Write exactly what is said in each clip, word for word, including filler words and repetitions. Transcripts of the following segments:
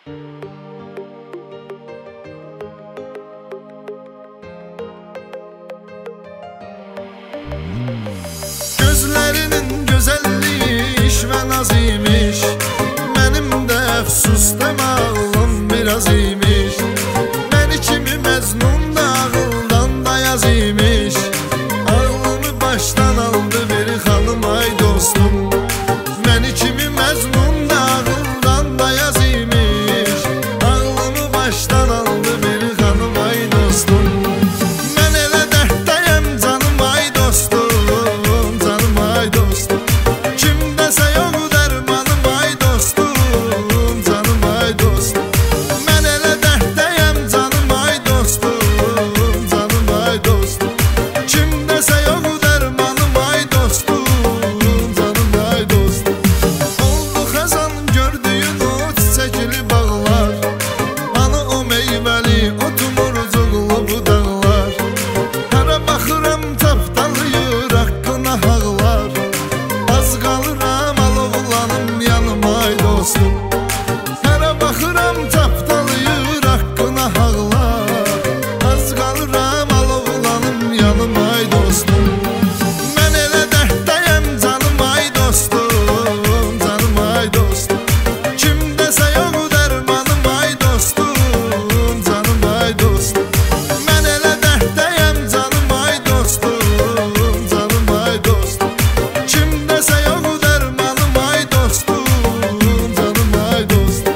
Gözlerinin güzelliği iş ve naz imiş. Benim de efsus deme ağlım biraz imiş. Beni kimi mezmun da ağıldan da yaz imiş. Ağlımı baştan aldı bir hanım ay dostum. Beni kimi mezmun da ağıldan da yaz imiş. Ağlımı baştan aldı bir hanım ay dostum. Ben ele dertteyim canım ay dostum. Kim dese yok dermanım ay dostum, canım ay dostum. Ben ele dertteyim canım ay dostum, canım ay dostum. Kim dese yok dermanım ay dostum, canım ay dostum. Oldu xəzan gördüyün o çiçekli bağlar. Hani o meyveli o tumurcuqlu bu dağlar. Hara baxıram tapdalıyır haqqına ağlar. Az qalıram alovlanım yanıma ay dostum. Hara baxıram tapdalıyır haqqına ağlar. Az qalıram alovlanım yanıma ay dostum. Mən elə dertteyim canım ay dostum, canım ay dostum. Kim desə yok dermanım ay dostum, canım ay dostum. Mən elə dertteyim canım ay dostum, canım ay dostum. Kim desə yok dermanım ay dostum, canım ay dostum.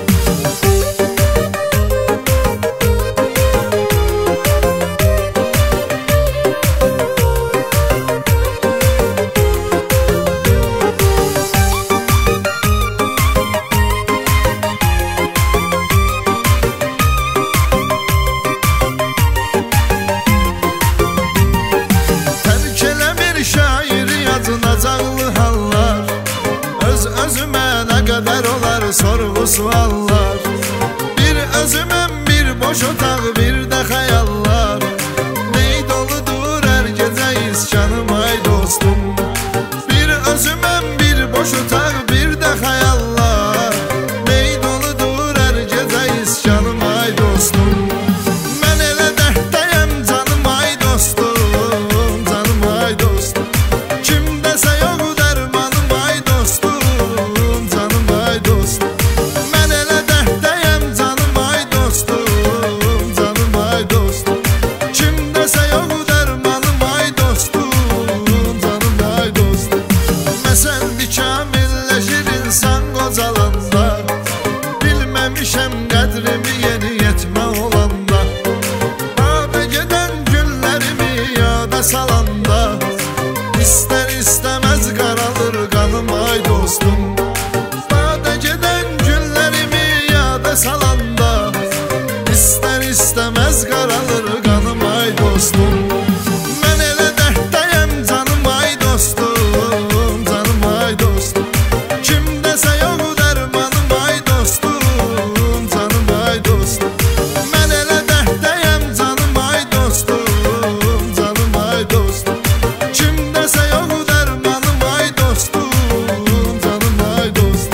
Tərk eləmir şairi yazılacaqlı hallar. Öz özümə nə qədər olar sorğu suallar. Bir özüməm bir boş otaq bir də xəyallar. Ney doludur hər gecə iskanım ay dostum. Bir özüməm bir boş otaq bir də xəyallar. Ney doludur hər gecə iskanım ay dostum. Mən elə dertteyim canım ay dostum, canım ay dostum. Kim desə yok dermanım ay dostum, canım ay dostum. Mən elə dertteyim canım ay dostum, canım ay dostum. Kim desə yok dermanım ay dostum, canım ay dostum. Məsəl bir kamilləşir insan qocalanda. Bilməmişəm qədrimi yeni yetmə olanda. Adə gedən günlərimi yada salanda. İster istemez qaralır qanım ay dostum. Adə gedən günlərimi yada salanda. İster istemez qaralır qanım ay dostum. Mən elə dertteyim canım ay dostum, canım ay dostum. Kim desə yok dermanım ay dostum, canım ay dostum. Mən elə dertteyim canım ay dostum, canım ay dostum. Kim desə yok dermanım ay dostum, canım ay dostum.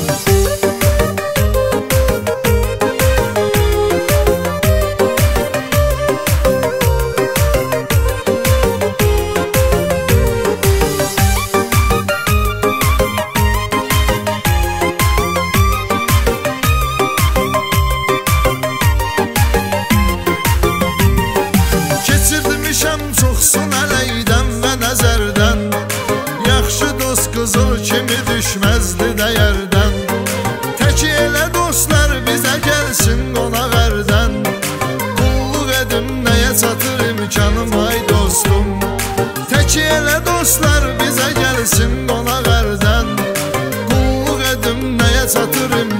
Keçirmişəm çoxsun əleydən və nəzərdən. Yaxşı dost qızıl kimi düşməzdi dəyərdən. Tək elə dostlar bizə gəlsin qonaq ərdən. Qulluq edim nəyə çatır imkanım ay dostum. Tək elə dostlar bizə gəlsin qonaq ərdən. Qulluq edim nəyə çatır imkanım